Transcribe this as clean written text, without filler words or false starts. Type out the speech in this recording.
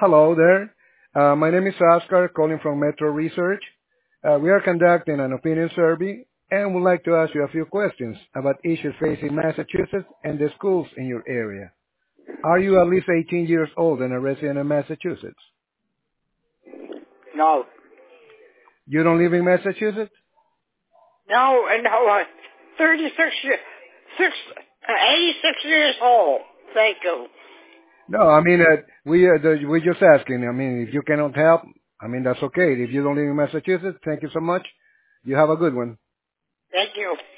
Hello there. My name is Oscar, calling from Metro Research. We are conducting an opinion survey and would like to ask you a few questions about issues facing Massachusetts and the schools in your area. Are you at least 18 years old and a resident of Massachusetts? No. You don't live in Massachusetts? No, 36, 86 years old. Thank you. No, I mean, we're just asking. I mean, if you cannot help, I mean, that's okay. If you don't live in Massachusetts, thank you so much. You have a good one. Thank you.